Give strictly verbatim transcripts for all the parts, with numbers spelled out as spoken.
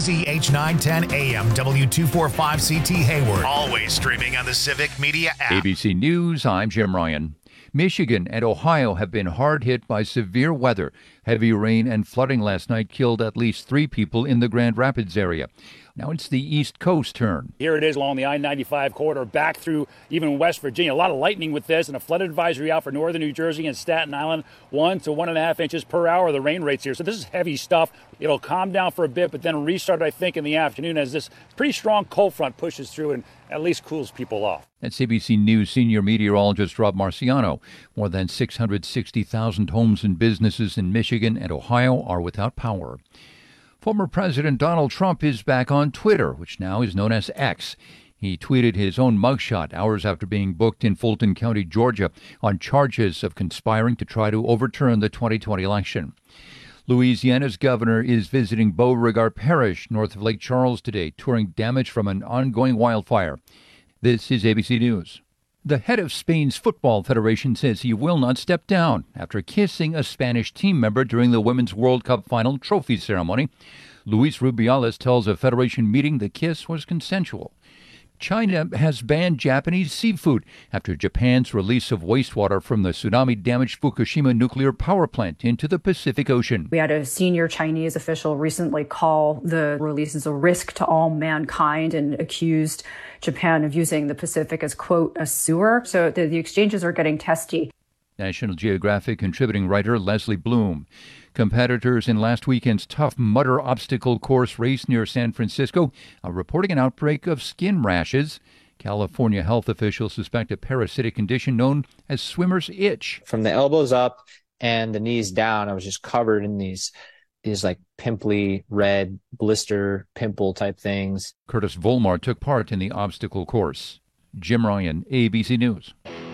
C H nine ten A M, W two forty-five C T Hayward. Always streaming on the Civic Media app. A B C News, I'm Jim Ryan. Michigan and Ohio have been hard hit by severe weather. Heavy rain and flooding last night killed at least three people in the Grand Rapids area. Now it's the East Coast turn. Here it is along the I ninety-five corridor back through even West Virginia. A lot of lightning with this and a flood advisory out for northern New Jersey and Staten Island. One to one and a half inches per hour, the rain rates here. So this is heavy stuff. It'll calm down for a bit, but then restart, I think, in the afternoon as this pretty strong cold front pushes through and at least cools people off. That's A B C News senior meteorologist Rob Marciano. More than six hundred sixty thousand homes and businesses in Michigan and Ohio are without power. Former President Donald Trump is back on Twitter, which now is known as X. He tweeted his own mugshot hours after being booked in Fulton County, Georgia, on charges of conspiring to try to overturn the twenty twenty election. Louisiana's governor is visiting Beauregard Parish, north of Lake Charles today, touring damage from an ongoing wildfire. This is A B C News. The head of Spain's Football Federation says he will not step down after kissing a Spanish team member during the Women's World Cup final trophy ceremony. Luis Rubiales tells a federation meeting the kiss was consensual. China has banned Japanese seafood after Japan's release of wastewater from the tsunami-damaged Fukushima nuclear power plant into the Pacific Ocean. We had a senior Chinese official recently call the releases a risk to all mankind and accused Japan of using the Pacific as, quote, a sewer. So the, the exchanges are getting testy. National Geographic contributing writer Leslie Bloom. Competitors in last weekend's Tough Mudder obstacle course race near San Francisco are reporting an outbreak of skin rashes. California health officials suspect a parasitic condition known as swimmer's itch. From the elbows up and the knees down, I was just covered in these these like pimply red blister pimple type things. Curtis Volmar took part in the obstacle course. Jim Ryan, A B C News.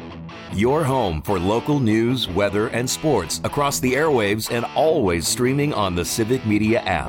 Your home for local news, weather, and sports across the airwaves and always streaming on the Civic Media app.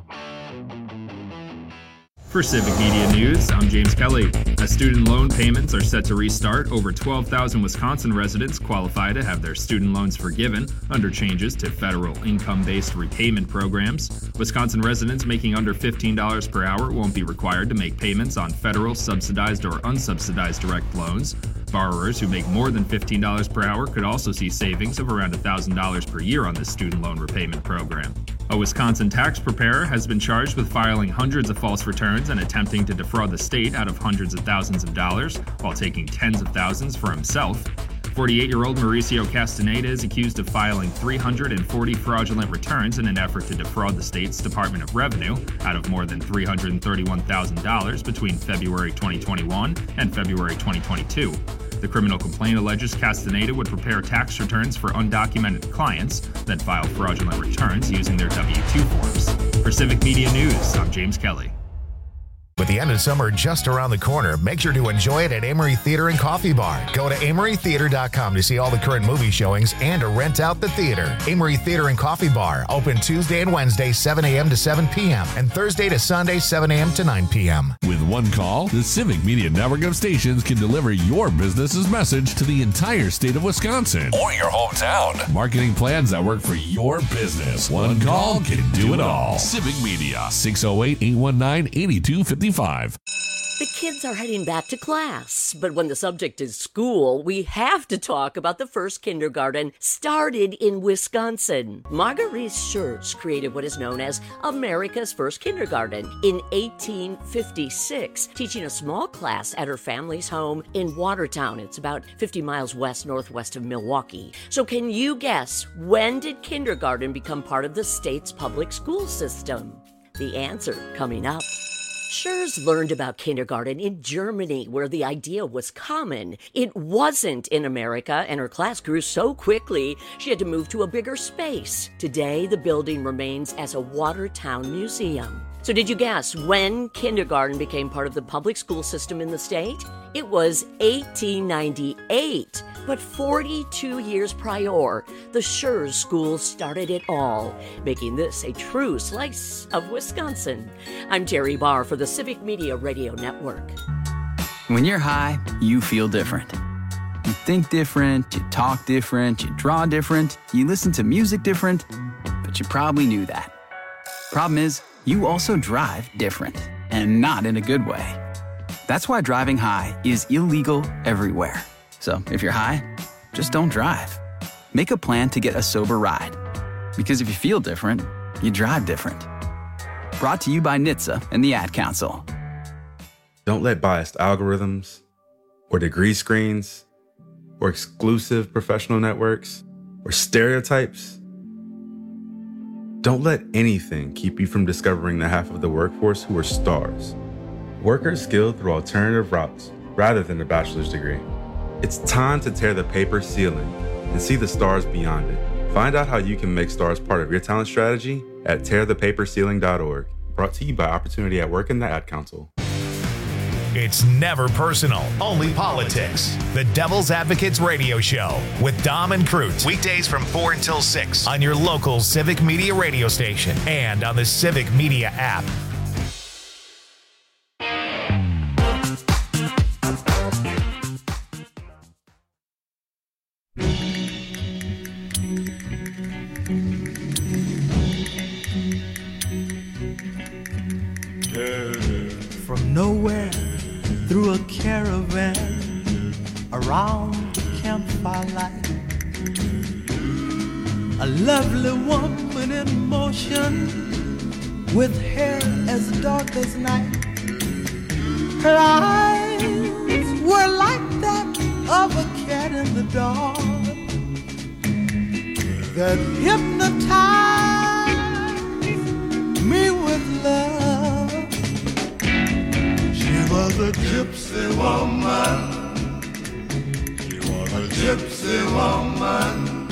For Civic Media News, I'm James Kelly. As student loan payments are set to restart, over twelve thousand Wisconsin residents qualify to have their student loans forgiven under changes to federal income-based repayment programs. Wisconsin residents making under fifteen dollars per hour won't be required to make payments on federal subsidized or unsubsidized direct loans. Borrowers who make more than fifteen dollars per hour could also see savings of around one thousand dollars per year on this student loan repayment program. A Wisconsin tax preparer has been charged with filing hundreds of false returns and attempting to defraud the state out of hundreds of thousands of dollars while taking tens of thousands for himself. forty-eight-year-old Mauricio Castaneda is accused of filing three hundred forty fraudulent returns in an effort to defraud the state's Department of Revenue out of more than three hundred thirty-one thousand dollars between February twenty twenty-one and February twenty twenty-two. The criminal complaint alleges Castaneda would prepare tax returns for undocumented clients, then file fraudulent returns using their W two forms. For Civic Media News, I'm James Kelly. With the end of summer just around the corner, make sure to enjoy it at Amory Theater and Coffee Bar. Go to amory theater dot com to see all the current movie showings and to rent out the theater. Amory Theater and Coffee Bar, open Tuesday and Wednesday, seven a.m. to seven p.m. and Thursday to Sunday, seven a.m. to nine p.m. With one call, the Civic Media network of stations can deliver your business's message to the entire state of Wisconsin or your hometown. Marketing plans that work for your business. One call can do it all. Civic Media, six oh eight, eight one nine, eight two five five. The kids are heading back to class, but when the subject is school, we have to talk about the first kindergarten started in Wisconsin. Marguerite Schurz created what is known as America's first kindergarten in eighteen fifty-six, teaching a small class at her family's home in Watertown. It's about fifty miles west-northwest of Milwaukee. So can you guess, when did kindergarten become part of the state's public school system? The answer coming up. Schurz learned about kindergarten in Germany, where the idea was common. It wasn't in America, and her class grew so quickly, she had to move to a bigger space. Today, the building remains as a Watertown museum. So did you guess when kindergarten became part of the public school system in the state? It was eighteen ninety-eight. But forty-two years prior, the Schurz School started it all, making this a true slice of Wisconsin. I'm Terry Barr for the Civic Media Radio Network. When you're high, you feel different. You think different, you talk different, you draw different, you listen to music different, but you probably knew that. Problem is, you also drive different, and not in a good way. That's why driving high is illegal everywhere. So if you're high, just don't drive. Make a plan to get a sober ride. Because if you feel different, you drive different. Brought to you by N H T S A and the Ad Council. Don't let biased algorithms or degree screens or exclusive professional networks or stereotypes. Don't let anything keep you from discovering the half of the workforce who are stars. Workers skilled through alternative routes rather than a bachelor's degree. It's time to tear the paper ceiling and see the stars beyond it. Find out how you can make stars part of your talent strategy at tear the paper ceiling dot org. Brought to you by Opportunity at Work and the Ad Council. It's never personal, only politics. The Devil's Advocates Radio Show with Dom and Crute. Weekdays from four until six on your local Civic Media radio station and on the Civic Media app. From nowhere, through a caravan, around the campfire light, a lovely woman in motion, with hair as dark as night. Her eyes were like that of a cat in the dark, that hypnotized me with love. She was a gypsy woman. She was a gypsy woman.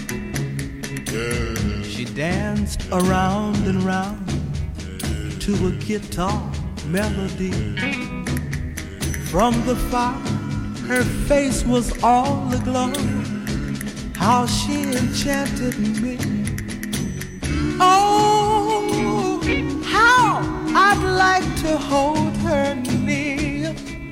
Yeah. She danced around and round to a guitar melody. From the fire, her face was all aglow. How she enchanted me. Oh, how I'd like to hold her near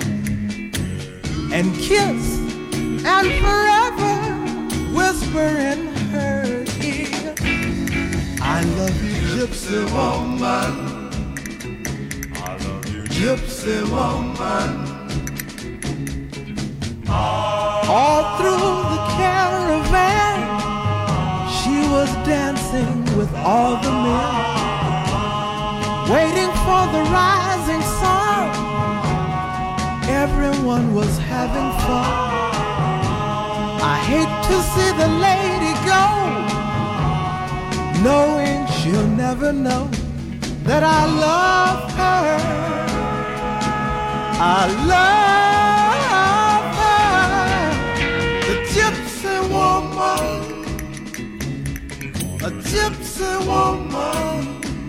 and kiss and forever whisper in her ear, I love you, gypsy woman. I love you, gypsy woman. All through the caravan, she was dancing with all the men, waiting for the rising sun. Everyone was having fun. I hate to see the lady go, knowing she'll never know that I love her. I love her, the gypsy woman, a gypsy woman.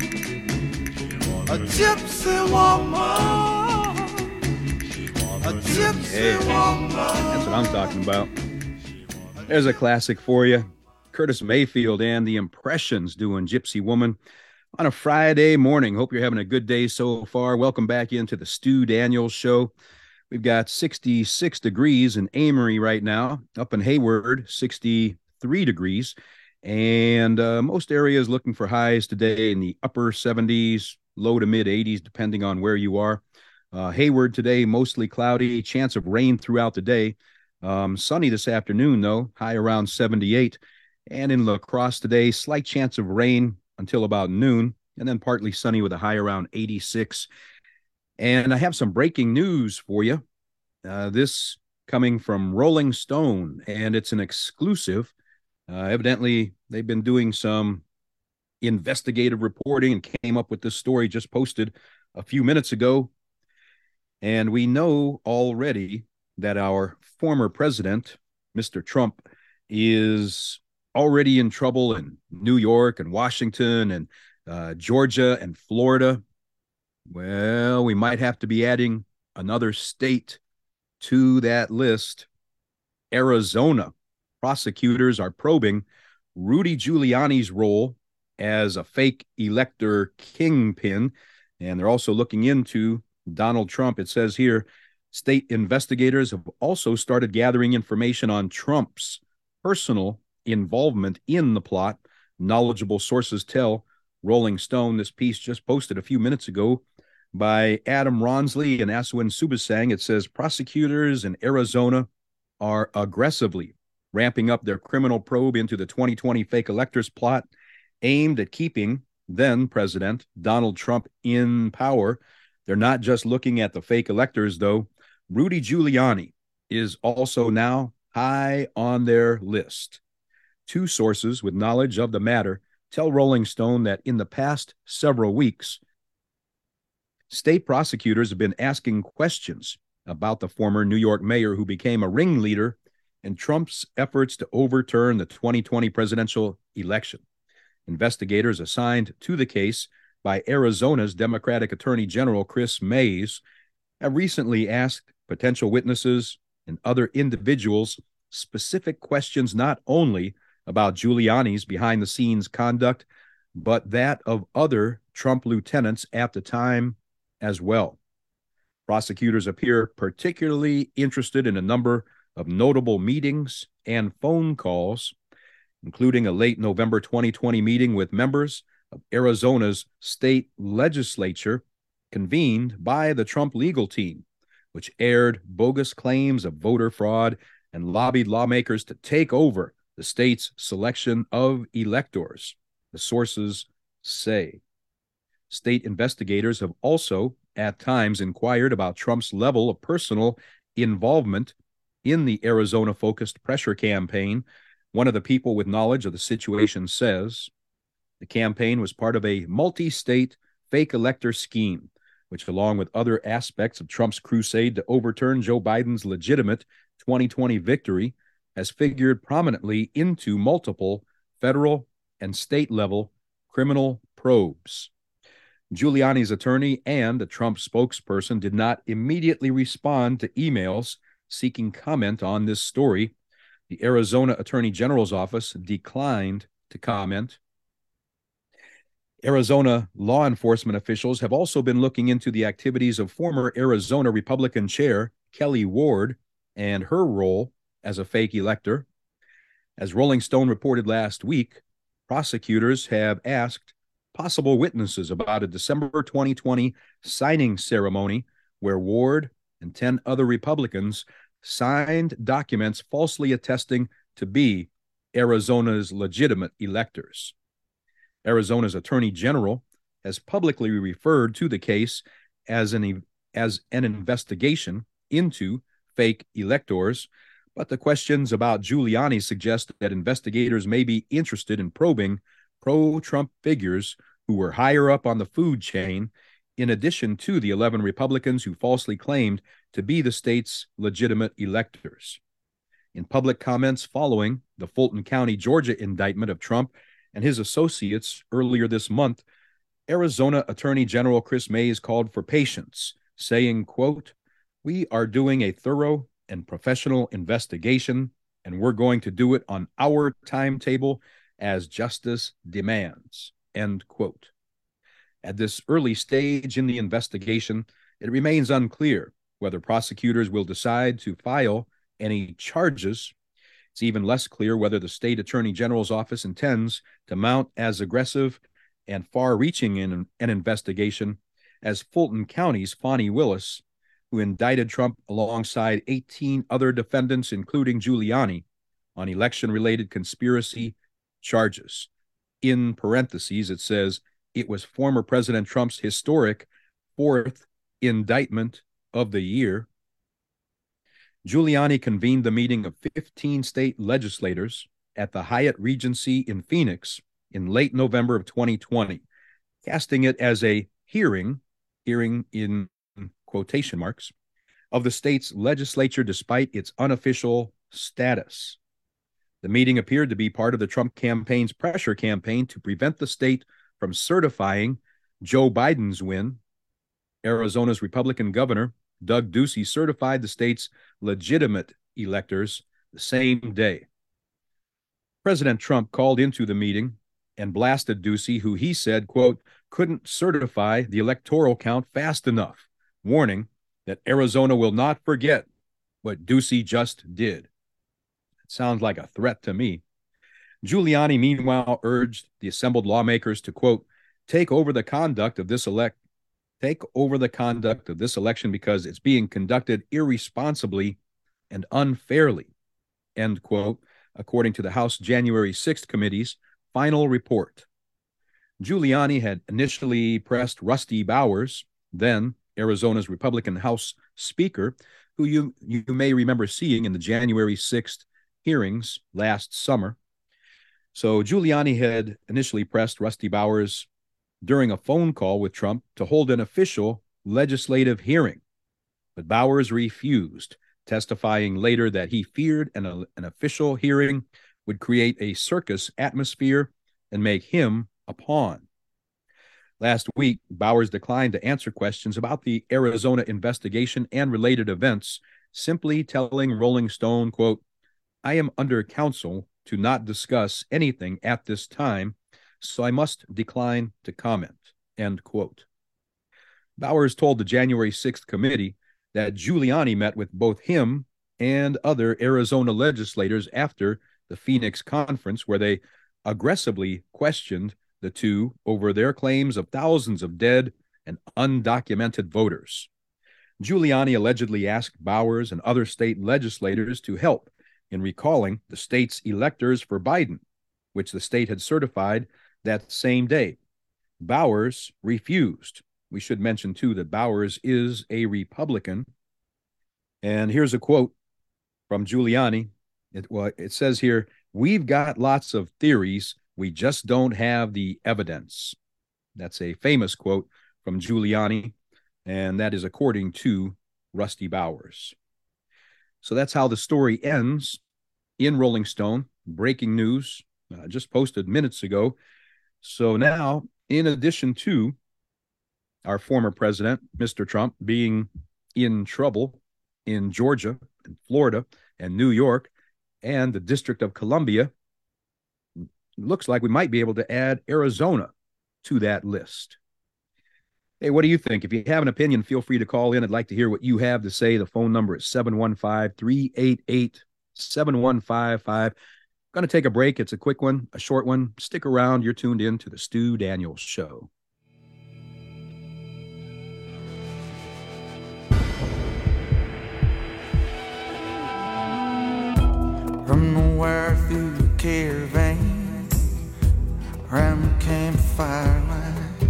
A gypsy woman, a gypsy hey, woman. That's what I'm talking about. There's a classic for you. Curtis Mayfield and the Impressions doing Gypsy Woman on a Friday morning. Hope you're having a good day so far. Welcome back into the Stu Daniels Show. We've got sixty-six degrees in Amory right now. Up in Hayward, sixty-three degrees. And uh, most areas looking for highs today in the upper seventies, low to mid eighties, depending on where you are. Uh, Hayward today, mostly cloudy, chance of rain throughout the day. Um, sunny this afternoon, though, high around seventy-eight. And in La Crosse today, slight chance of rain until about noon, and then partly sunny with a high around eighty-six. And I have some breaking news for you. Uh, this coming from Rolling Stone, and it's an exclusive. Uh, evidently, they've been doing some investigative reporting and came up with this story just posted a few minutes ago. And we know already that our former president, Mister Trump, is already in trouble in New York and Washington and uh, Georgia and Florida. Well, we might have to be adding another state to that list. Arizona. Prosecutors are probing Rudy Giuliani's role as a fake elector kingpin, and they're also looking into Donald Trump. It says here, state investigators have also started gathering information on Trump's personal involvement in the plot. Knowledgeable sources tell Rolling Stone. This piece just posted a few minutes ago by Adam Ronsley and Aswin Subasang. It says prosecutors in Arizona are aggressively ramping up their criminal probe into the twenty twenty fake electors plot aimed at keeping then President Donald Trump in power. They're not just looking at the fake electors, though. Rudy Giuliani is also now high on their list. Two sources with knowledge of the matter tell Rolling Stone that in the past several weeks, state prosecutors have been asking questions about the former New York mayor who became a ringleader in Trump's efforts to overturn the twenty twenty presidential election. Investigators assigned to the case by Arizona's Democratic Attorney General Chris Mays have recently asked potential witnesses and other individuals specific questions not only about Giuliani's behind-the-scenes conduct, but that of other Trump lieutenants at the time as well. Prosecutors appear particularly interested in a number of notable meetings and phone calls, including a late November twenty twenty meeting with members of Arizona's state legislature convened by the Trump legal team, which aired bogus claims of voter fraud and lobbied lawmakers to take over the state's selection of electors, the sources say. State investigators have also, at times, inquired about Trump's level of personal involvement in the Arizona-focused pressure campaign. One of the people with knowledge of the situation says the campaign was part of a multi-state fake elector scheme, which, along with other aspects of Trump's crusade to overturn Joe Biden's legitimate twenty twenty victory, has figured prominently into multiple federal and state-level criminal probes. Giuliani's attorney and a Trump spokesperson did not immediately respond to emails seeking comment on this story. The Arizona Attorney General's office declined to comment. Arizona law enforcement officials have also been looking into the activities of former Arizona Republican Chair Kelly Ward and her role as a fake elector. As Rolling Stone reported last week, prosecutors have asked possible witnesses about a December twenty twenty signing ceremony where Ward and ten other Republicans signed documents falsely attesting to be Arizona's legitimate electors. Arizona's Attorney General has publicly referred to the case as an, as an investigation into fake electors, but the questions about Giuliani suggest that investigators may be interested in probing pro-Trump figures who were higher up on the food chain, in addition to the eleven Republicans who falsely claimed to be the state's legitimate electors. In public comments following the Fulton County, Georgia indictment of Trump and his associates earlier this month, Arizona Attorney General Chris Mays called for patience, saying, quote, "We are doing a thorough and professional investigation, and we're going to do it on our timetable as justice demands," end quote. At this early stage in the investigation, it remains unclear whether prosecutors will decide to file any charges. It's even less clear whether the state attorney general's office intends to mount as aggressive and far-reaching in an investigation as Fulton County's Fani Willis, who indicted Trump alongside eighteen other defendants, including Giuliani, on election-related conspiracy charges. In parentheses, it says it was former President Trump's historic fourth indictment of the year. Giuliani convened the meeting of fifteen state legislators at the Hyatt Regency in Phoenix in late November of twenty twenty, casting it as a hearing, hearing in quotation marks, of the state's legislature despite its unofficial status. The meeting appeared to be part of the Trump campaign's pressure campaign to prevent the state from certifying Joe Biden's win. Arizona's Republican governor, Doug Ducey, certified the state's legitimate electors the same day. President Trump called into the meeting and blasted Ducey, who he said, quote, couldn't certify the electoral count fast enough, warning that Arizona will not forget what Ducey just did. It sounds like a threat to me. Giuliani, meanwhile, urged the assembled lawmakers to, quote, take over the conduct of this elect take over the conduct of this election because it's being conducted irresponsibly and unfairly, end quote, according to the House January sixth committee's final report. Giuliani had initially pressed Rusty Bowers, then Arizona's Republican House Speaker, who you, you may remember seeing in the January sixth hearings last summer. So Giuliani had initially pressed Rusty Bowers during a phone call with Trump to hold an official legislative hearing, but Bowers refused, testifying later that he feared an, an official hearing would create a circus atmosphere and make him a pawn. Last week, Bowers declined to answer questions about the Arizona investigation and related events, simply telling Rolling Stone, quote, "I am under counsel to not discuss anything at this time, so I must decline to comment," end quote. Bowers told the January sixth committee that Giuliani met with both him and other Arizona legislators after the Phoenix conference, where they aggressively questioned the two over their claims of thousands of dead and undocumented voters. Giuliani allegedly asked Bowers and other state legislators to help in recalling the state's electors for Biden, which the state had certified that same day. Bowers refused. We should mention, too, that Bowers is a Republican. And here's a quote from Giuliani. It, well, it says here, "We've got lots of theories. We just don't have the evidence." That's a famous quote from Giuliani, and that is according to Rusty Bowers. So that's how the story ends in Rolling Stone. Breaking news, uh, just posted minutes ago. So now, in addition to our former president, Mister Trump, being in trouble in Georgia and Florida and New York and the District of Columbia, looks like we might be able to add Arizona to that list. Hey, what do you think? If you have an opinion, feel free to call in. I'd like to hear what you have to say. The phone number is seven one five, three eight eight, seven one five five. Going to take a break. It's a quick one, a short one. Stick around. You're tuned in to the Stu Daniels Show. From nowhere through the caravan, around the campfire light,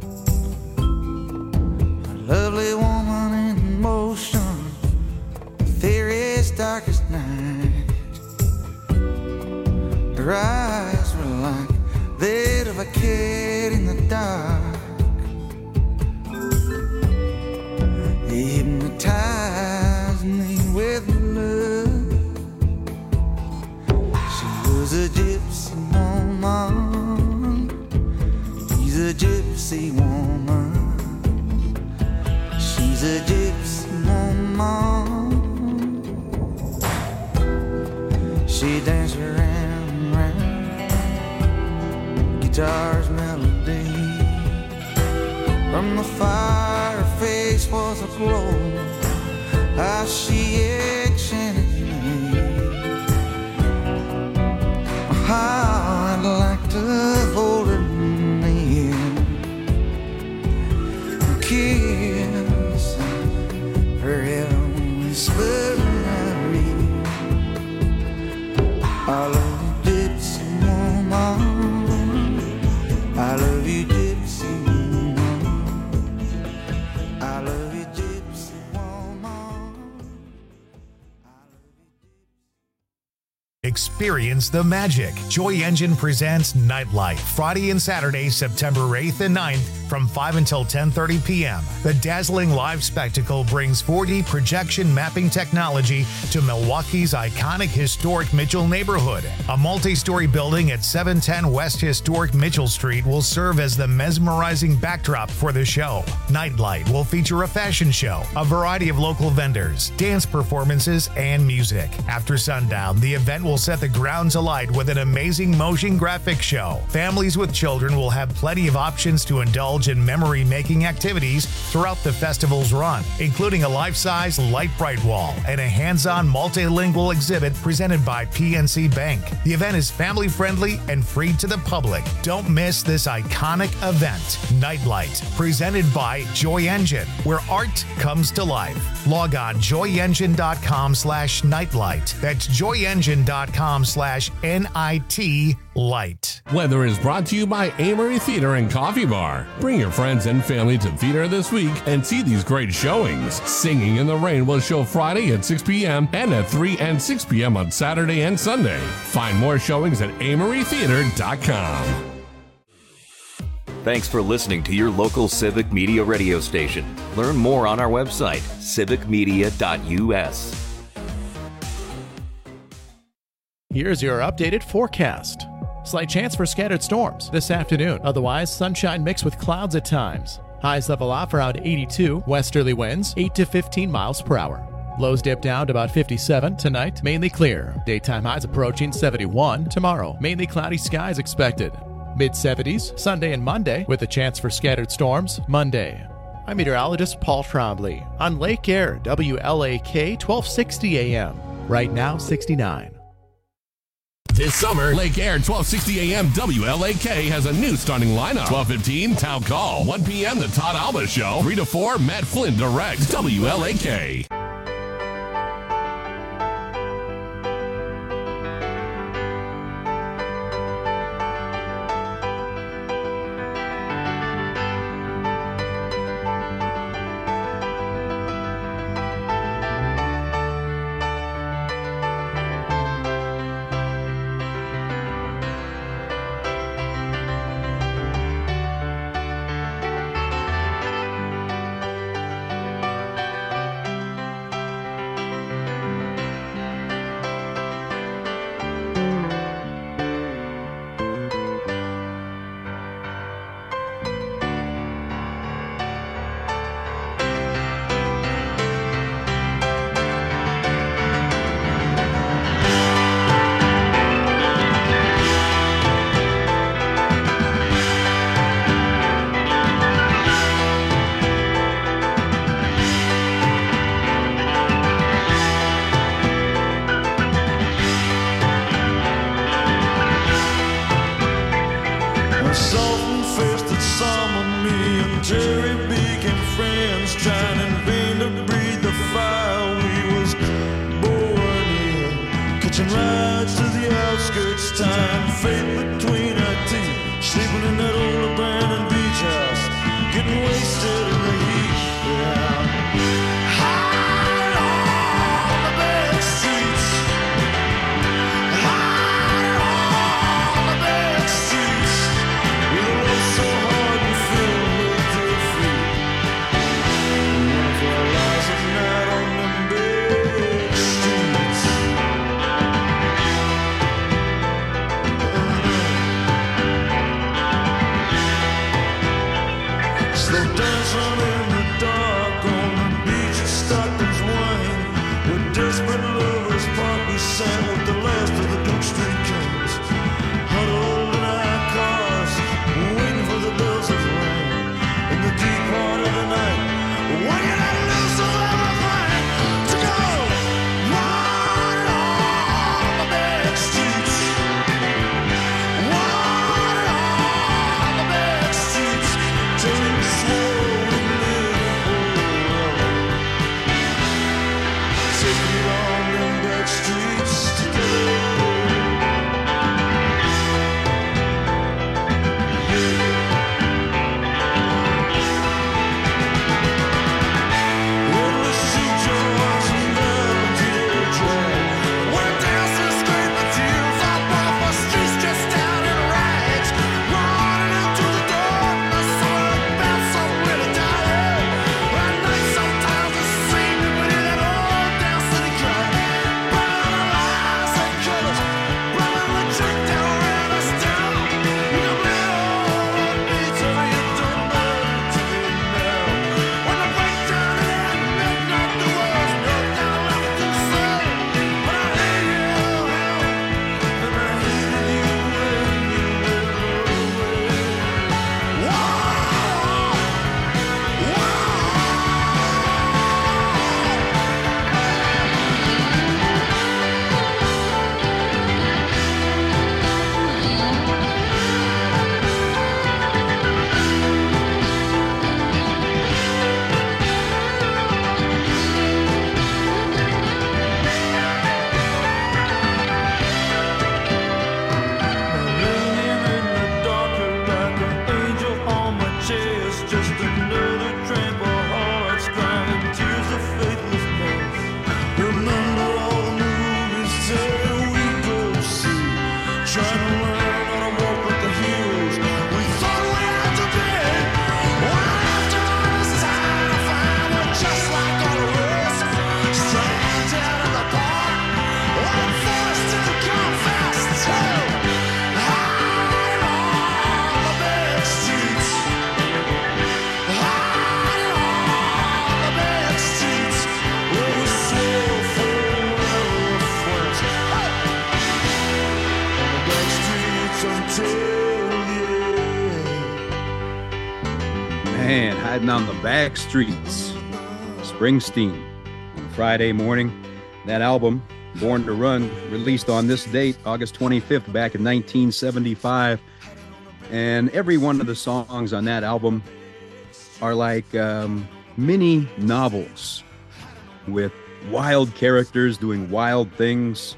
a lovely woman in motion, theory's darkest night. Her eyes were like that of a cat in the dark. They hypnotized me with love. She was a gypsy woman. She's a gypsy woman. She's a gypsy woman. She danced around, around guitar's melody. From the fire, her face was aglow. How she enchanted me. How I'd like to hold her near, kiss her heaven whisper in my ear. I love you, gypsy woman. I love you, gypsy woman. I love you, gypsy woman. Experience the magic. Joy Engine presents Nightlight, Friday and Saturday, September eighth and ninth from five until ten thirty p.m. The dazzling live spectacle brings four D projection mapping technology to Milwaukee's iconic historic Mitchell neighborhood. A multi-story building at seven ten West Historic Mitchell Street will serve as the mesmerizing backdrop for the show. Nightlight will feature a fashion show, a variety of local vendors, dance performances, and music. After sundown, the event will set the grounds alight with an amazing motion graphic show. Families with children will have plenty of options to indulge indulge in memory-making activities throughout the festival's run, including a life-size Light Bright wall and a hands-on multilingual exhibit presented by P N C Bank. The event is family-friendly and free to the public. Don't miss this iconic event. Nightlight, presented by Joy Engine, where art comes to life. Log on joy engine dot com slash nightlight. That's joy engine dot com slash N I T light. Weather is brought to you by Amory Theater and Coffee Bar. Bring your friends and family to theater this week and see these great showings. Singing in the Rain will show Friday at six p.m. and at three and six p.m. on Saturday and Sunday. Find more showings at amory theater dot com. Thanks for listening to your local Civic Media radio station. Learn more on our website, civic media dot u s. Here's your updated forecast. Slight chance for scattered storms this afternoon. Otherwise, sunshine mixed with clouds at times. Highs level off around eighty-two. Westerly winds eight to fifteen miles per hour. Lows dip down to about fifty-seven. Tonight, mainly clear. Daytime highs approaching seventy-one. Tomorrow, mainly cloudy skies expected. mid seventies Sunday and Monday with a chance for scattered storms Monday. I'm meteorologist Paul Trombley on Lake Air, W L A K twelve sixty A M. Right now, sixty-nine. This summer, Lake Air twelve sixty A M W L A K has a new starting lineup. twelve fifteen, Town Call. one p.m. The Todd Alba Show. three to four, Matt Flynn directs. W L A K. Swollen riding on the back streets. Springsteen. On Friday morning, that album, Born to Run, released on this date, August twenty-fifth, back in nineteen seventy-five. And every one of the songs on that album are like um, mini novels with wild characters doing wild things.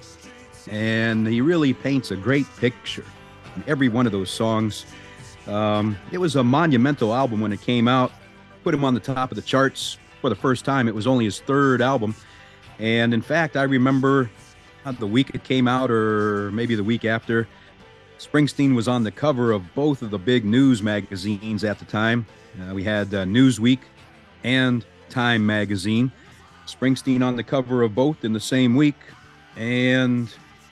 And he really paints a great picture in every one of those songs. Um, it was a monumental album when it came out, put him on the top of the charts for the first time. It was only his third album. And in fact, I remember the week it came out, or maybe the week after, Springsteen was on the cover of both of the big news magazines at the time. Uh, we had uh, Newsweek and Time magazine. Springsteen on the cover of both in the same week. And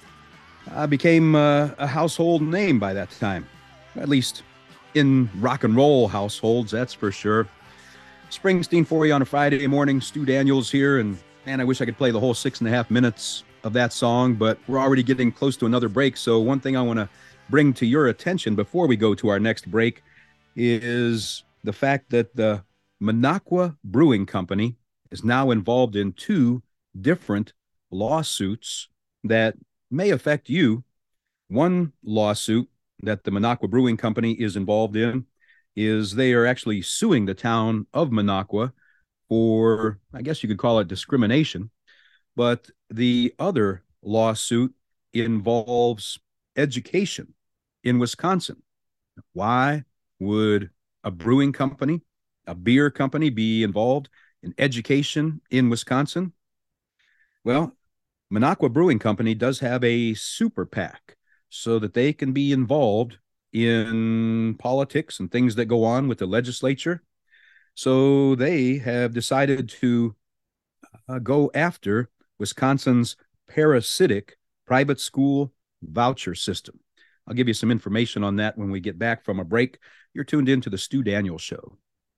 I became uh, a household name by that time, at least in rock and roll households, that's for sure. Springsteen for you on a Friday morning. Stu Daniels here, and man, I wish I could play the whole six and a half minutes of that song, but we're already getting close to another break. So one thing I want to bring to your attention before we go to our next break is the fact that the Minocqua Brewing Company is now involved in two different lawsuits that may affect you. One lawsuit that the Minocqua Brewing Company is involved in is they are actually suing the town of Minocqua for, I guess you could call it discrimination. But the other lawsuit involves education in Wisconsin. Why would a brewing company, a beer company, be involved in education in Wisconsin? Well, Minocqua Brewing Company does have a super PAC so that they can be involved in politics and things that go on with the legislature. So they have decided to uh, go after Wisconsin's parasitic private school voucher system. I'll give you some information on that when we get back from a break. You're tuned in to the Stu Daniels Show.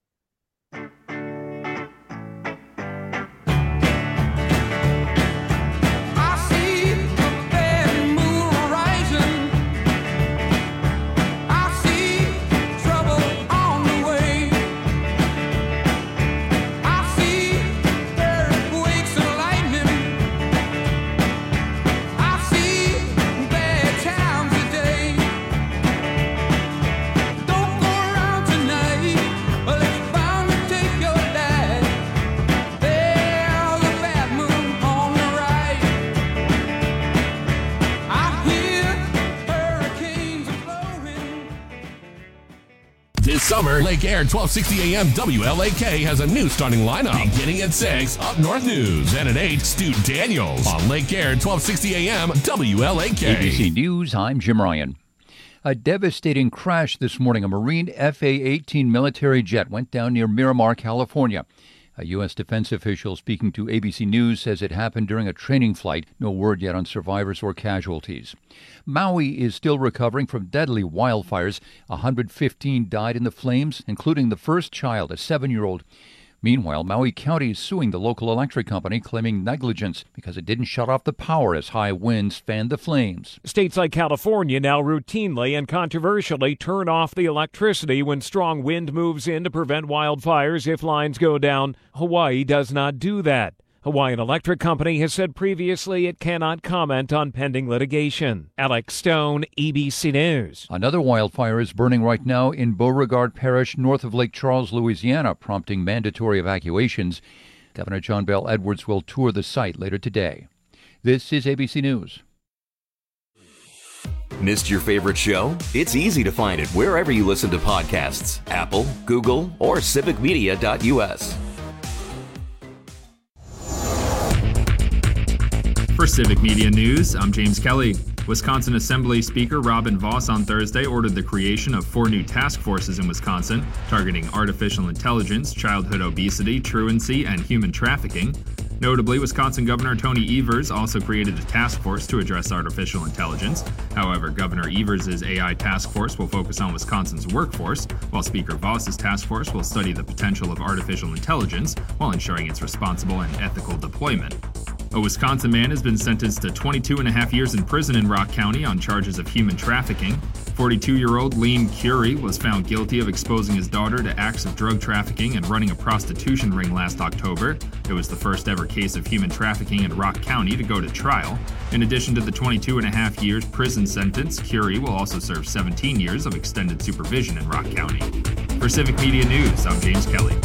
This summer, Lake Air twelve sixty A M W L A K has a new starting lineup. Beginning at six, Up North News. And at eight, Stu Daniels on Lake Air twelve sixty A M W L A K. A B C News, I'm Jim Ryan. A devastating crash this morning. A Marine F A eighteen military jet went down near Miramar, California. A U S defense official speaking to A B C News says it happened during a training flight. No word yet on survivors or casualties. Maui is still recovering from deadly wildfires. one hundred fifteen died in the flames, including the first child, a seven-year-old. Meanwhile, Maui County is suing the local electric company, claiming negligence because it didn't shut off the power as high winds fanned the flames. States like California now routinely and controversially turn off the electricity when strong wind moves in to prevent wildfires if lines go down. Hawaii does not do that. Hawaiian Electric Company has said previously it cannot comment on pending litigation. Alex Stone, A B C News. Another wildfire is burning right now in Beauregard Parish, north of Lake Charles, Louisiana, prompting mandatory evacuations. Governor John Bel Edwards will tour the site later today. This is A B C News. Missed your favorite show? It's easy to find it wherever you listen to podcasts. Apple, Google, or civic media dot U S. For Civic Media News, I'm James Kelly. Wisconsin Assembly Speaker Robin Vos on Thursday ordered the creation of four new task forces in Wisconsin, targeting artificial intelligence, childhood obesity, truancy, and human trafficking. Notably, Wisconsin Governor Tony Evers also created a task force to address artificial intelligence. However, Governor Evers' A I task force will focus on Wisconsin's workforce, while Speaker Vos' task force will study the potential of artificial intelligence while ensuring its responsible and ethical deployment. A Wisconsin man has been sentenced to twenty-two and a half years in prison in Rock County on charges of human trafficking. forty-two-year-old Liam Curie was found guilty of exposing his daughter to acts of drug trafficking and running a prostitution ring last October. It was the first ever case of human trafficking in Rock County to go to trial. In addition to the twenty-two and a half years prison sentence, Curie will also serve seventeen years of extended supervision in Rock County. For Civic Media News, I'm James Kelly.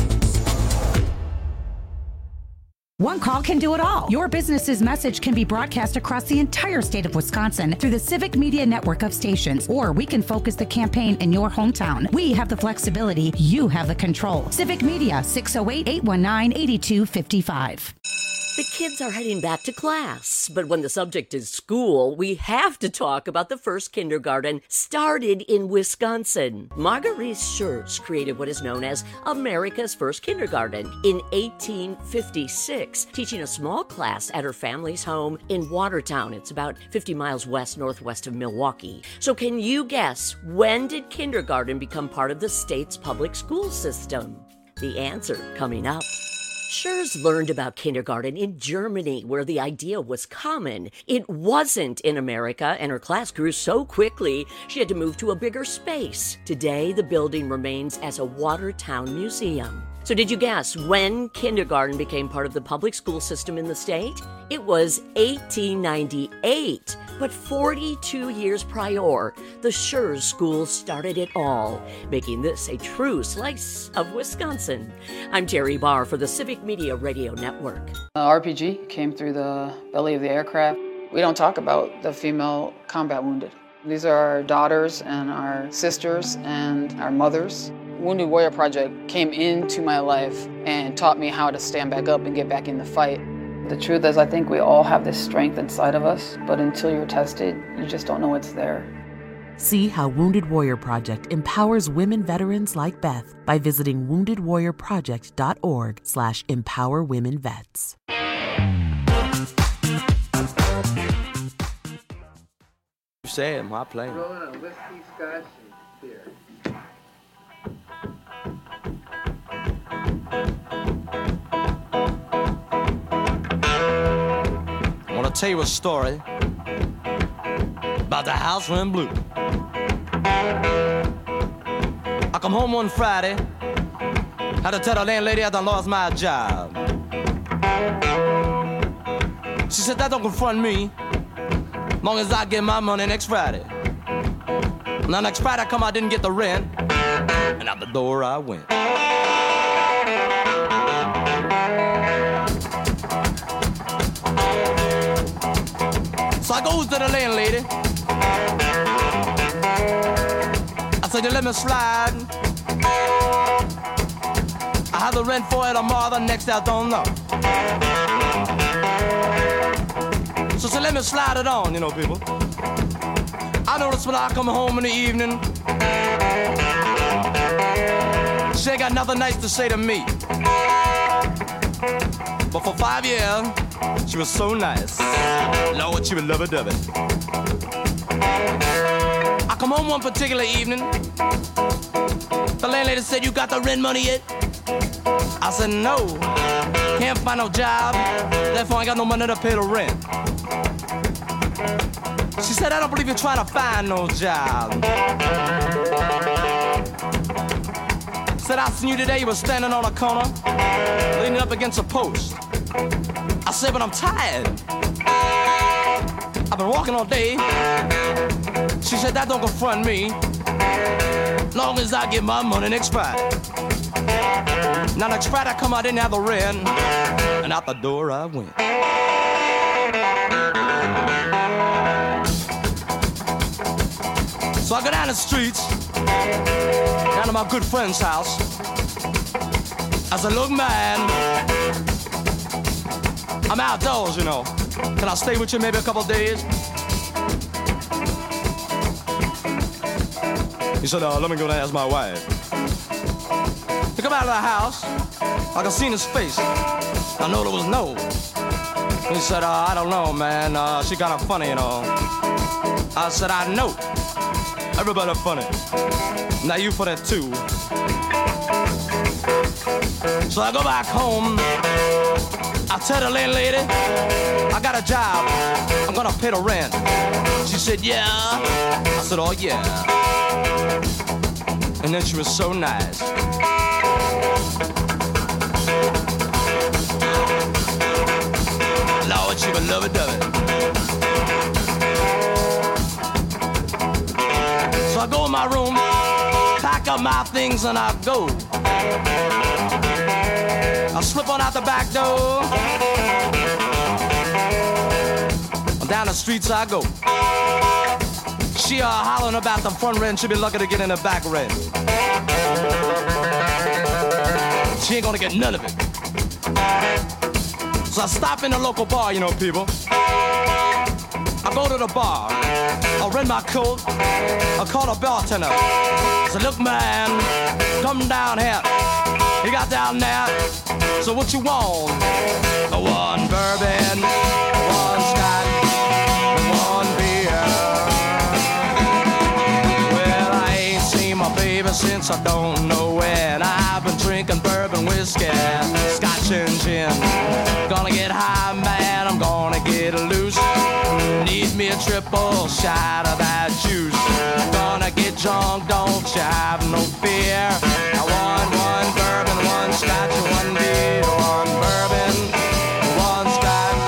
One call can do it all. Your business's message can be broadcast across the entire state of Wisconsin through the Civic Media network of stations, or we can focus the campaign in your hometown. We have the flexibility. You have the control. Civic Media, six oh eight, eight one nine, eight two five five. The kids are heading back to class, but when the subject is school, we have to talk about the first kindergarten started in Wisconsin. Marguerite Schurz created what is known as America's first kindergarten in eighteen fifty-six, teaching a small class at her family's home in Watertown. It's about fifty miles west northwest of Milwaukee. So can you guess, when did kindergarten become part of the state's public school system? The answer coming up. Schurz learned about kindergarten in Germany, where the idea was common. It wasn't in America, and her class grew so quickly she had to move to a bigger space. Today, the building remains as a Watertown museum. So did you guess when kindergarten became part of the public school system in the state? It was eighteen ninety-eight, but forty-two years prior, the Schurz School started it all, making this a true slice of Wisconsin. I'm Terry Barr for the Civic Media Radio Network. Uh, R P G came through the belly of the aircraft. We don't talk about the female combat wounded. These are our daughters and our sisters and our mothers. Wounded Warrior Project came into my life and taught me how to stand back up and get back in the fight. The truth is, I think we all have this strength inside of us, but until you're tested, you just don't know it's there. See how Wounded Warrior Project empowers women veterans like Beth by visiting wounded warrior project dot org slash empower women vets. Say my plane. Rolling a whiskey scotch and beer. I want to tell you a story about the house went blue. I come home one Friday, had to tell the landlady I done lost my job. She said, that don't confront me, long as I get my money next Friday. Now next Friday I come, I didn't get the rent, and out the door I went. So I goes to the landlady. I said, you let me slide. I have the rent for it tomorrow, the next I don't know. So she let me slide it on, you know, people. I notice when I come home in the evening, she ain't got nothing nice to say to me. But for five years, she was so nice. Lord, she was lovey-dovey. I come home one particular evening. The landlady said, you got the rent money yet? I said, no. Can't find no job. Therefore, I ain't got no money to pay the rent. She said, I don't believe you're trying to find no job. Said, I seen you today. You were standing on a corner, leaning up against a post. I said, but I'm tired. I've been walking all day. She said, that don't confront me, long as I get my money next Friday. Now next Friday I come out, didn't have the rent, and out the door I went. So I go down the streets, down to my good friend's house. I said, look, man, I'm outdoors, you know. Can I stay with you maybe a couple days? He said, uh, let me go and ask my wife. He come out of the house, I could see in his face. I know there was no. He said, uh, I don't know, man. Uh, she kind of funny, you know. I said, I know. Everybody funny. Now you for that too. So I go back home. I tell the landlady, I got a job. I'm gonna pay the rent. She said, yeah. I said, oh, yeah. And then she was so nice. Lord, she would love it, love it. So I go in my room, pack up my things, and I go. I slip on out the back door. Down the streets I go. She uh, hollering about the front rent. She'll be lucky to get in the back rent. She ain't gonna get none of it. So I stop in the local bar, you know, people. I go to the bar. I rent my coat. I call the bartender. I say, look, man, come down here. He got down there. So what you want? One bourbon, one scotch, one beer. Well, I ain't seen my baby since I don't know when. I've been drinking bourbon, whiskey, scotch and gin. Gonna get high, man, I'm gonna get loose. Need me a triple shot of that juice. Gonna get drunk, don't you have no fear. I want one bourbon, one scotch, one beer. One bourbon, one scotch,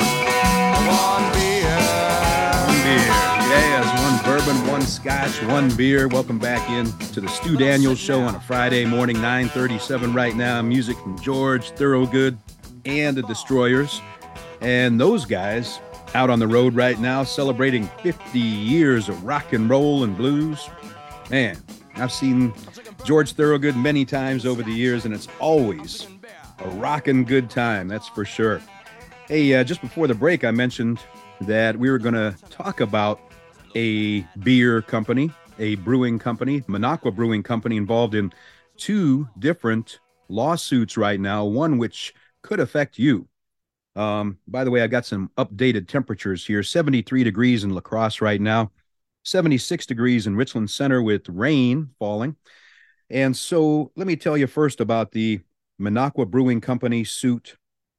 one beer. One beer, yes, one bourbon, one scotch, one beer. Welcome back in to the Stu Daniels Show on a Friday morning, nine thirty-seven right now. Music from George Thorogood and the Destroyers. And those guys out on the road right now celebrating fifty years of rock and roll and blues. Man, I've seen George Thorogood many times over the years, and it's always a rockin' good time, that's for sure. Hey, uh, just before the break, I mentioned that we were going to talk about a beer company, a brewing company, Minocqua Brewing Company, involved in two different lawsuits right now, one which could affect you. Um, by the way, I got some updated temperatures here. seventy-three degrees in La Crosse right now, seventy-six degrees in Richland Center with rain falling. And so let me tell you first about the Minocqua Brewing Company suit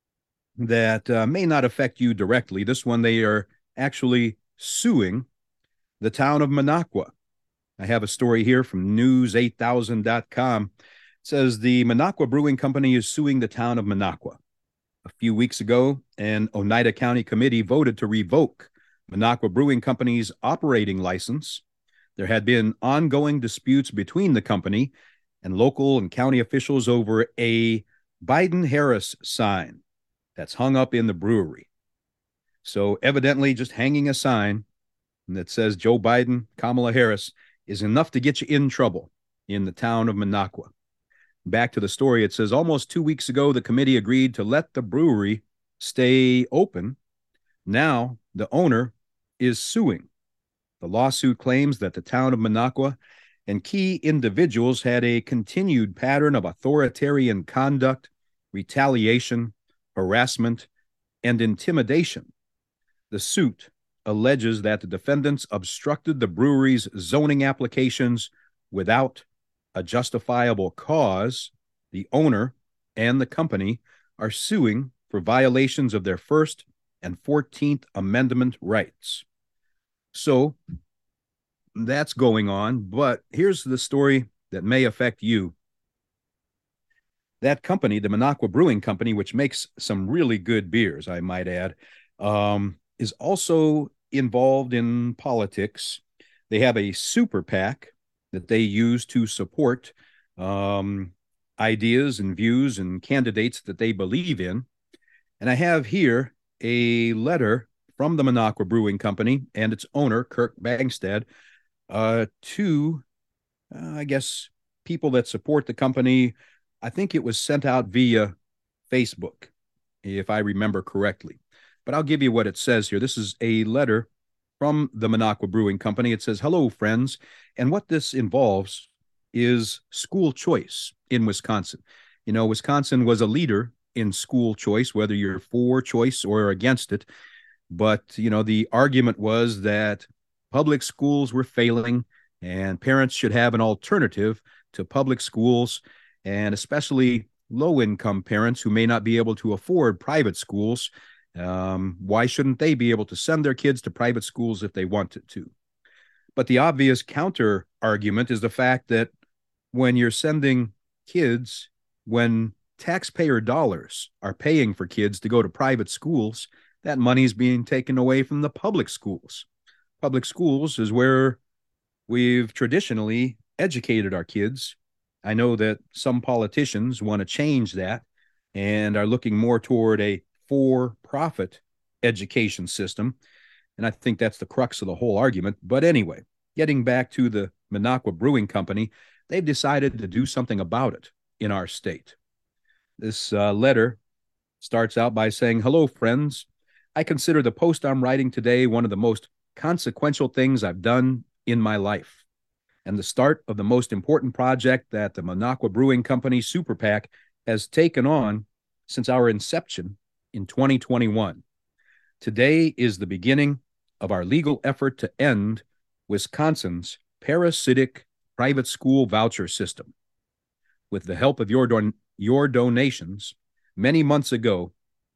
that uh, may not affect you directly. This one, they are actually suing the town of Minocqua. I have a story here from news eight thousand dot com. It says the Minocqua Brewing Company is suing the town of Minocqua. A few weeks ago, an Oneida County committee voted to revoke Minocqua Brewing Company's operating license. There had been ongoing disputes between the company and local and county officials over a Biden-Harris sign that's hung up in the brewery. So evidently just hanging a sign that says Joe Biden, Kamala Harris is enough to get you in trouble in the town of Minocqua. Back to the story, it says almost two weeks ago, the committee agreed to let the brewery stay open. Now the owner is suing. The lawsuit claims that the town of Minocqua and key individuals had a continued pattern of authoritarian conduct, retaliation, harassment, and intimidation. The suit alleges that the defendants obstructed the brewery's zoning applications without a justifiable cause. The owner and the company are suing for violations of their First and fourteenth Amendment rights. So that's going on, but here's the story that may affect you. That company, the Minocqua Brewing Company, which makes some really good beers, I might add, um, is also involved in politics. They have a super PAC that they use to support um, ideas and views and candidates that they believe in. And I have here a letter from the Minocqua Brewing Company and its owner, Kirk Bangstad, uh, to, uh, I guess, people that support the company. I think it was sent out via Facebook, if I remember correctly. But I'll give you what it says here. This is a letter from the Minocqua Brewing Company. It says, hello, friends. And what this involves is school choice in Wisconsin. You know, Wisconsin was a leader in school choice, whether you're for choice or against it. But, you know, the argument was that public schools were failing and parents should have an alternative to public schools, and especially low-income parents who may not be able to afford private schools. Um, why shouldn't they be able to send their kids to private schools if they wanted to? But the obvious counter argument is the fact that when you're sending kids, when taxpayer dollars are paying for kids to go to private schools, that money is being taken away from the public schools. Public schools is where we've traditionally educated our kids. I know that some politicians want to change that and are looking more toward a for-profit education system. And I think that's the crux of the whole argument. But anyway, getting back to the Minocqua Brewing Company, they've decided to do something about it in our state. This uh, letter starts out by saying, "Hello, friends. I consider the post I'm writing today one of the most consequential things I've done in my life, and the start of the most important project that the Minocqua Brewing Company Super PAC has taken on since our inception in twenty twenty-one. Today is the beginning of our legal effort to end Wisconsin's parasitic private school voucher system. With the help of your, don- your donations, many months ago,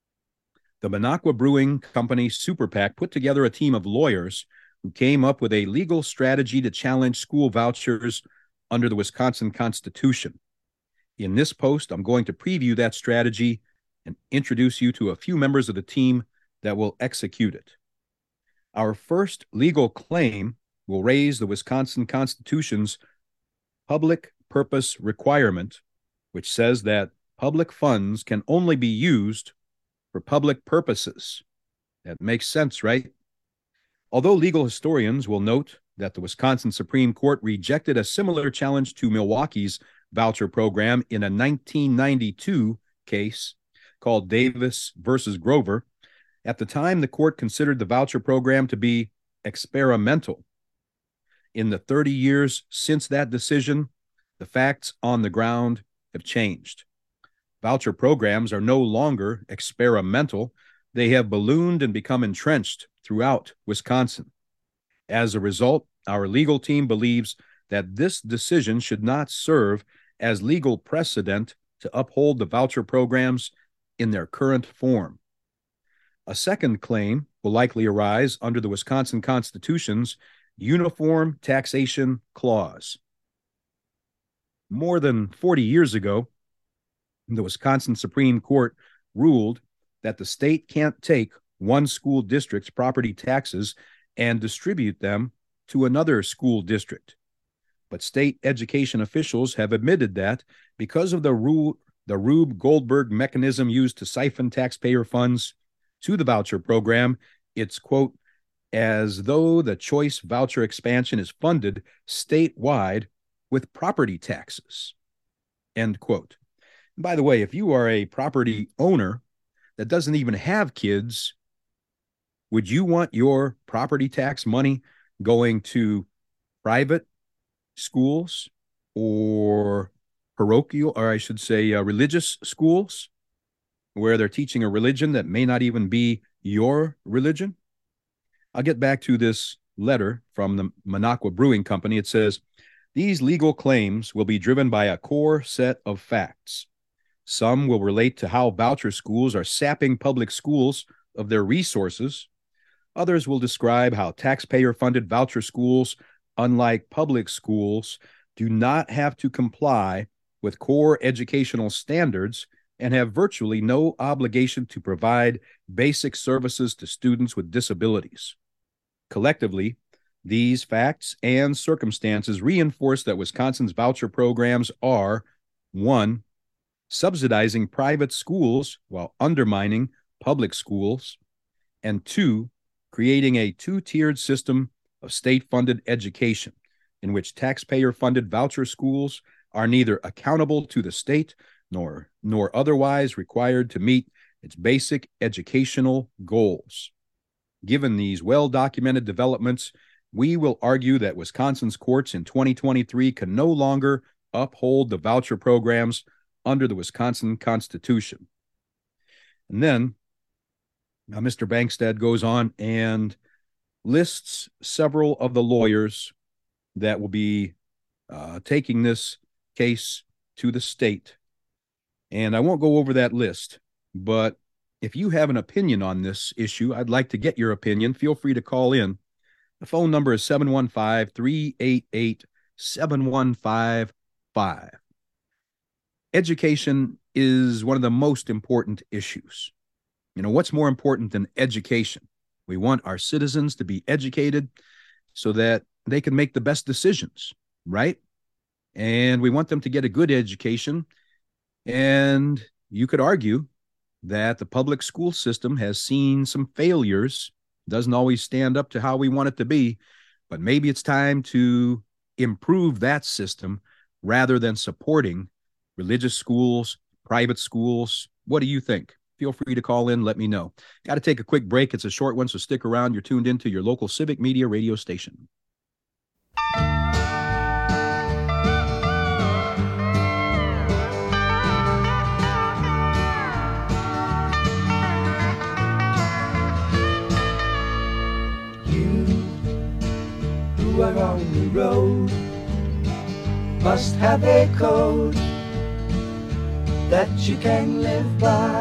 the Minocqua Brewing Company Super PAC put together a team of lawyers who came up with a legal strategy to challenge school vouchers under the Wisconsin Constitution. In this post, I'm going to preview that strategy and introduce you to a few members of the team that will execute it. Our first legal claim will raise the Wisconsin Constitution's public purpose requirement, which says that public funds can only be used for public purposes. That makes sense, right? Although legal historians will note that the Wisconsin Supreme Court rejected a similar challenge to Milwaukee's voucher program in a nineteen ninety-two case called Davis versus Grover, at the time the court considered the voucher program to be experimental. In the thirty years since that decision, the facts on the ground have changed. Voucher programs are no longer experimental. They have ballooned and become entrenched throughout Wisconsin. As a result, our legal team believes that this decision should not serve as legal precedent to uphold the voucher programs in their current form. A second claim will likely arise under the Wisconsin Constitution's Uniform Taxation Clause. More than forty years ago, the Wisconsin Supreme Court ruled that the state can't take one school district's property taxes and distribute them to another school district. But state education officials have admitted that because of the, Ru- the Rube Goldberg mechanism used to siphon taxpayer funds to the voucher program, it's, quote, as though the choice voucher expansion is funded statewide with property taxes, end quote. And by the way, if you are a property owner that doesn't even have kids, would you want your property tax money going to private schools or parochial, or I should say uh, religious schools, where they're teaching a religion that may not even be your religion? I'll get back to this letter from the Minocqua Brewing Company. It says, these legal claims will be driven by a core set of facts. Some will relate to how voucher schools are sapping public schools of their resources. Others will describe how taxpayer-funded voucher schools, unlike public schools, do not have to comply with core educational standards and have virtually no obligation to provide basic services to students with disabilities. Collectively, these facts and circumstances reinforce that Wisconsin's voucher programs are, one, subsidizing private schools while undermining public schools, and two, creating a two-tiered system of state-funded education in which taxpayer-funded voucher schools are neither accountable to the state nor, nor otherwise required to meet its basic educational goals. Given these well-documented developments, we will argue that Wisconsin's courts in twenty twenty-three can no longer uphold the voucher programs under the Wisconsin Constitution. And then now Mister Bangstad goes on and lists several of the lawyers that will be uh, taking this case to the state. And I won't go over that list, but if you have an opinion on this issue, I'd like to get your opinion. Feel free to call in. The phone number is seven one five, three eight eight, seven one five five. Education is one of the most important issues. You know, what's more important than education? We want our citizens to be educated so that they can make the best decisions, right? And we want them to get a good education. And you could argue that the public school system has seen some failures, doesn't always stand up to how we want it to be, but maybe it's time to improve that system rather than supporting religious schools, private schools. What do you think? Feel free to call in. Let me know. Got to take a quick break. It's a short one, so stick around. You're tuned into your local Civic Media radio station. You are on the road, must have a code that you can live by,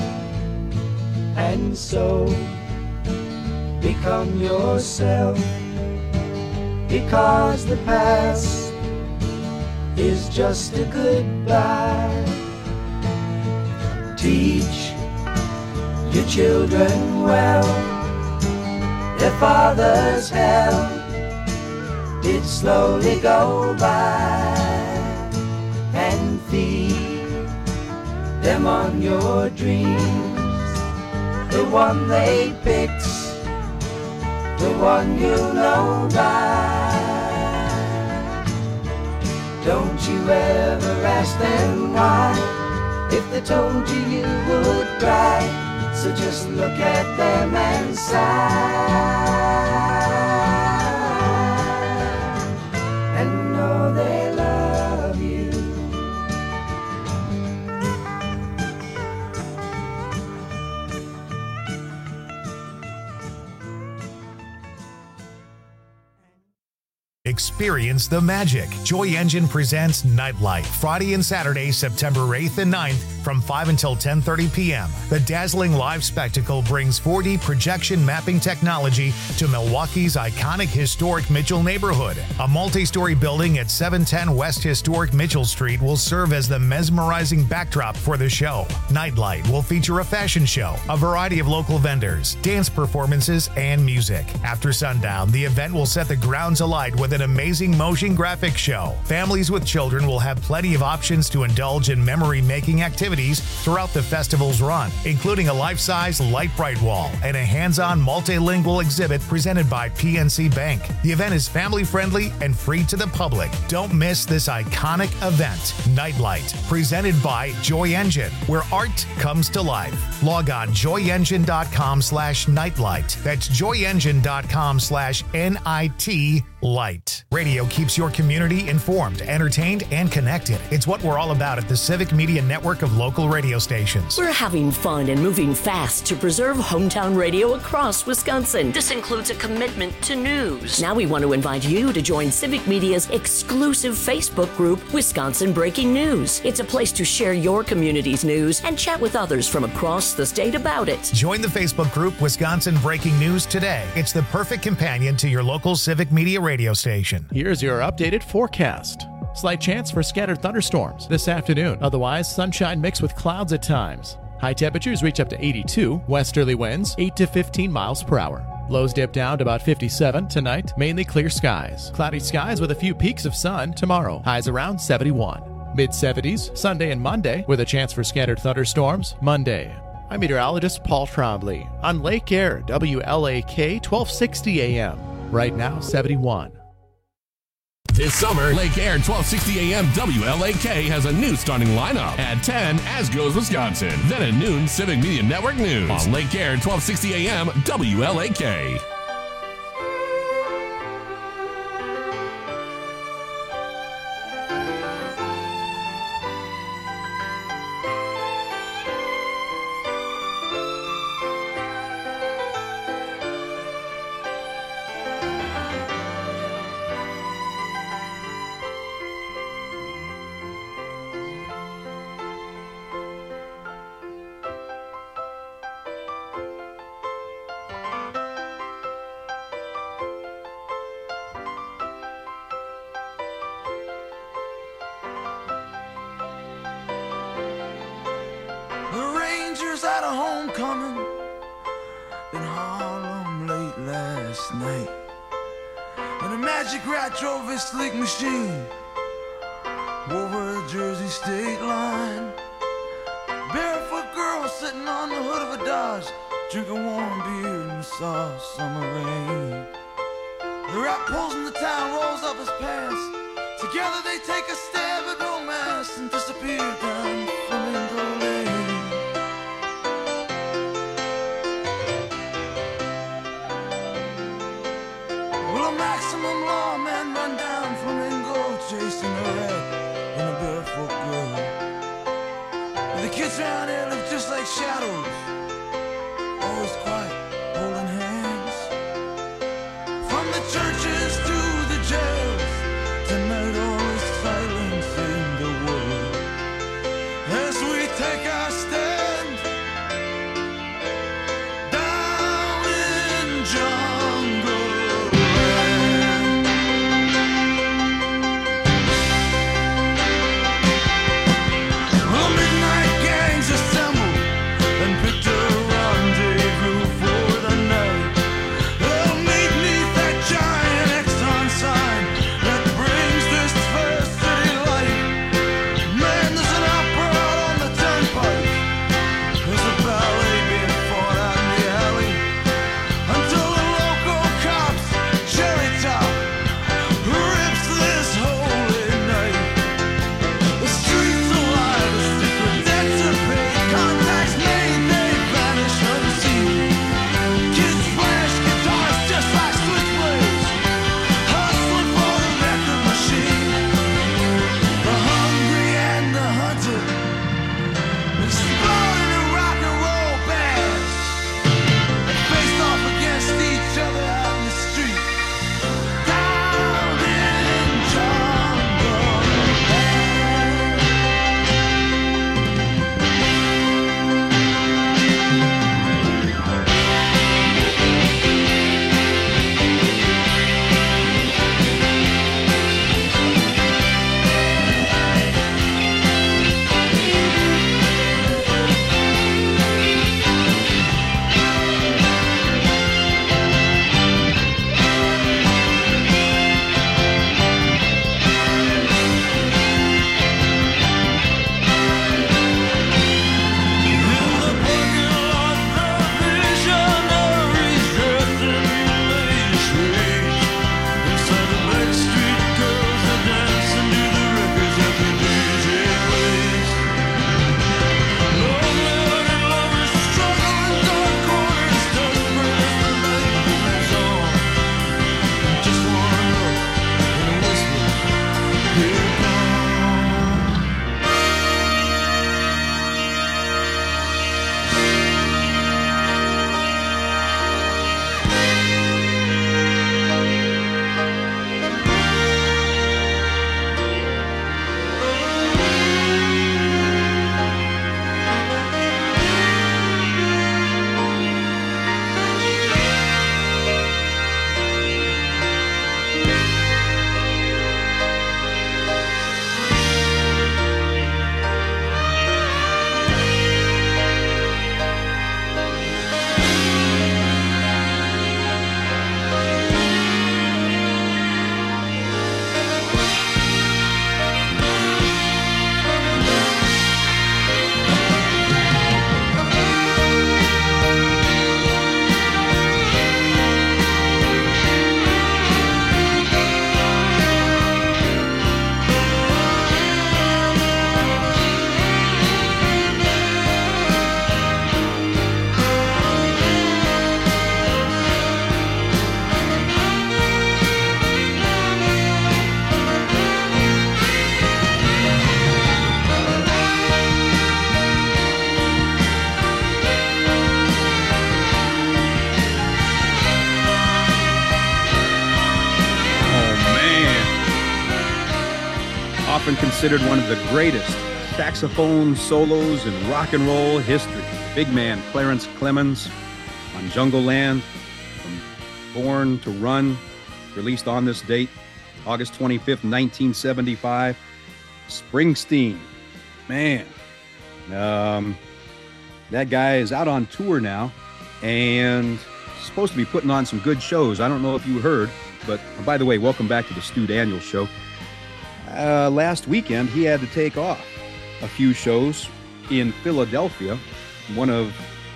and so become yourself, because the past is just a goodbye. Teach your children well, their father's hell did slowly go by, and feed them on your dreams, the one they picked, the one you know by. Don't you ever ask them why, if they told you you would cry, so just look at them and sigh. They love you. Experience the magic. Joy Engine presents Nightlight, Friday and Saturday, September eighth and ninth from five until ten thirty p.m. The dazzling live spectacle brings four D projection mapping technology to Milwaukee's iconic historic Mitchell neighborhood. A multi-story building at seven ten West Historic Mitchell Street will serve as the mesmerizing backdrop for the show. Nightlight will feature a fashion show, a variety of local vendors, dance performances, and music. After sundown, the event will set the grounds alight with an amazing motion graphic show. Families with children will have plenty of options to indulge in memory-making activities throughout the festival's run, including a life-size light bright wall and a hands-on multilingual exhibit presented by P N C Bank. The event is family-friendly and free to the public. Don't miss this iconic event, Nightlight, presented by Joy Engine, where art comes to life. Log on joyengine.com slash nightlight. That's joyengine.com slash N-I-T light. Radio keeps your community informed, entertained, and connected. It's what we're all about at the Civic Media Network of local radio stations. We're having fun and moving fast to preserve hometown radio across Wisconsin. This includes a commitment to news. Now we want to invite you to join Civic Media's exclusive Facebook group, Wisconsin Breaking News. It's a place to share your community's news and chat with others from across the state about it. Join the Facebook group Wisconsin Breaking News today. It's the perfect companion to your local Civic Media radio station. Here's your updated forecast. Slight chance for scattered thunderstorms this afternoon. Otherwise, sunshine mixed with clouds at times. High temperatures reach up to eighty-two. Westerly winds eight to fifteen miles per hour. Lows dip down to about fifty-seven. Tonight, mainly clear skies. Cloudy skies with a few peaks of sun tomorrow. Highs around seventy-one. mid seventies Sunday and Monday with a chance for scattered thunderstorms Monday. I'm meteorologist Paul Trombley on Lake Air, W L A K twelve sixty A M. Right now, seventy-one. This summer, Lake Air twelve sixty A M W L A K has a new starting lineup. At ten, As Goes Wisconsin. Then at noon, Civic Media Network News. On Lake Air twelve sixty A M W L A K. at a homecoming in Harlem late last night, and a magic rat drove his sleek machine over a Jersey state line. Barefoot girl sitting on the hood of a Dodge, drinking warm beer in the soft summer rain. The rat pulls in the town, rolls up his pants. Together they take a stab at romance and disappear down Flamingo Lane. Well, a maximum lawman run down Flamingo, chasing a rat and a barefoot girl. The kids around here look just like shadows, always quiet, holding hands. From the churches to the jails, tonight all is silence in the world. As we take our stand down in jungle land. Well, midnight gangs assemble and picked a rendezvous for the night. They'll meet neath that giant Exxon sign that brings this fair city light. Man, there's an opera out on the turnpike. There's a ballet being fought out in the alley until the local cops cherry top rips this holy night. The streets alive, the secret debts are paid, contacts made, they vanish unseen. Kids flash guitars just like switchblades, hustling for the record machine. The hungry and the hunted exploding in rock and roll bands. They faced off against each other out in the street, down in jungle land. Visionaries dressed in ladies' wigs. Inside the back street, girls are dancing to the records that the D J plays. Love-loving lovers struggle in dark corners, desperate as the night moves on. Just one look and a whisper, here it comes. Often considered one of the greatest saxophone solos in rock and roll history. Big man Clarence Clemons on Jungle Land, from Born to Run, released on this date, August twenty-fifth, nineteen seventy-five. Springsteen, man. Um, That guy is out on tour now and supposed to be putting on some good shows. I don't know if you heard, but oh, by the way, welcome back to the Stu Daniels Show. Uh, last weekend, he had to take off a few shows in Philadelphia, one of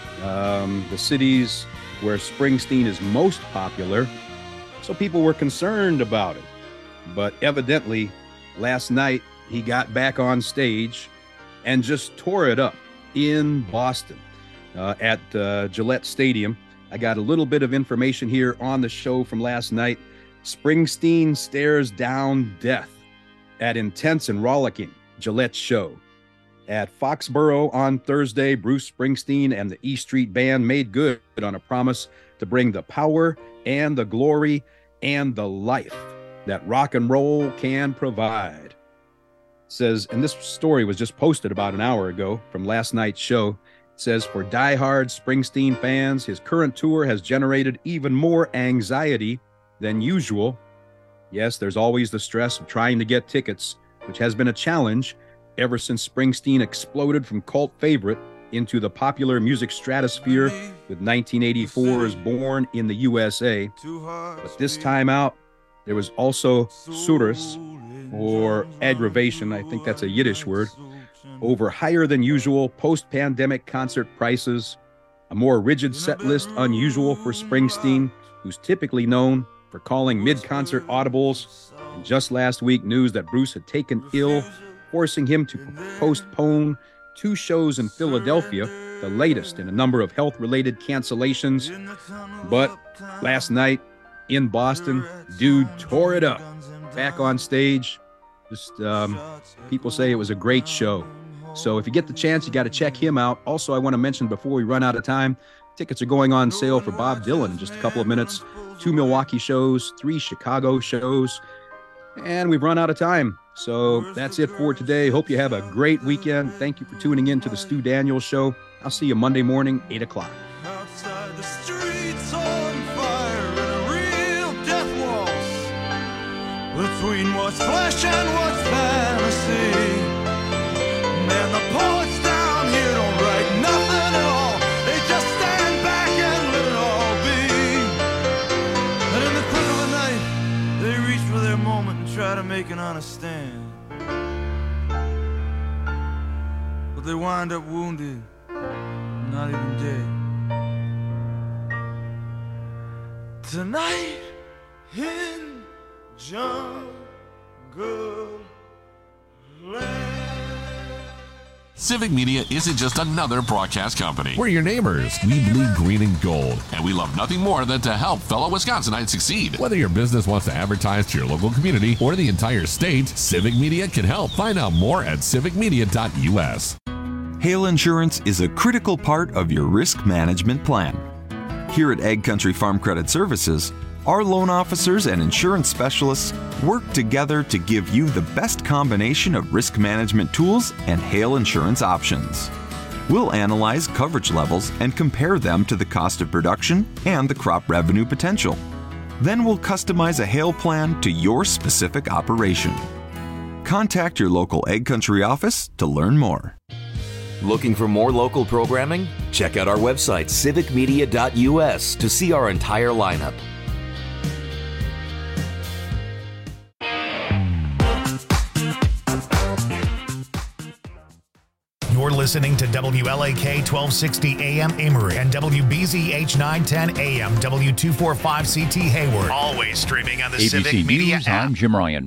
um, the cities where Springsteen is most popular. So people were concerned about it. But evidently, last night, he got back on stage and just tore it up in Boston uh, at uh, Gillette Stadium. I got a little bit of information here on the show from last night. Springsteen stares down death at intense and rollicking Gillette show. At Foxborough on Thursday, Bruce Springsteen and the E Street Band made good on a promise to bring the power and the glory and the life that rock and roll can provide. It says, and this story was just posted about an hour ago from last night's show. It says, for diehard Springsteen fans, his current tour has generated even more anxiety than usual. Yes, there's always the stress of trying to get tickets, which has been a challenge ever since Springsteen exploded from cult favorite into the popular music stratosphere with nineteen eighty-four's Born in the U S A. But this time out, there was also surus, or aggravation, I think that's a Yiddish word, over higher than usual post-pandemic concert prices, a more rigid set list unusual for Springsteen, who's typically known for calling mid-concert audibles, and just last week news that Bruce had taken ill, forcing him to postpone two shows in Philadelphia, the latest in a number of health-related cancellations. But last night in Boston, dude tore it up, back on stage. Just um, people say it was a great show. So if you get the chance, you got to check him out. Also, I want to mention before we run out of time, tickets are going on sale for Bob Dylan in just a couple of minutes. Two Milwaukee shows, three Chicago shows, and we've run out of time. So that's it for today. Hope you have a great weekend. Thank you for tuning in to the Stu Daniels Show. I'll see you Monday morning, eight o'clock. Outside the streets on fire and a real death waltz between what's flesh and what's fantasy. Man, the poets down here don't write nothing at all. They just stand back and let it all be. And in the quick of the night, they reach for their moment and try to make an honest stand. But they wind up wounded, not even dead. Tonight in Jungle Land. Civic Media isn't just another broadcast company. We're your neighbors. We bleed green and gold. And we love nothing more than to help fellow Wisconsinites succeed. Whether your business wants to advertise to your local community or the entire state, Civic Media can help. Find out more at civic media dot U S. Hail insurance is a critical part of your risk management plan. Here at Ag Country Farm Credit Services, our loan officers and insurance specialists work together to give you the best combination of risk management tools and hail insurance options. We'll analyze coverage levels and compare them to the cost of production and the crop revenue potential. Then we'll customize a hail plan to your specific operation. Contact your local Ag Country office to learn more. Looking for more local programming? Check out our website, civic media dot U S, to see our entire lineup. You're listening to W L A K twelve sixty A M Amory and W B Z H nine ten A M W two forty-five C T Hayward. Always streaming on the A B C Civic Media News, app. I'm Jim Ryan.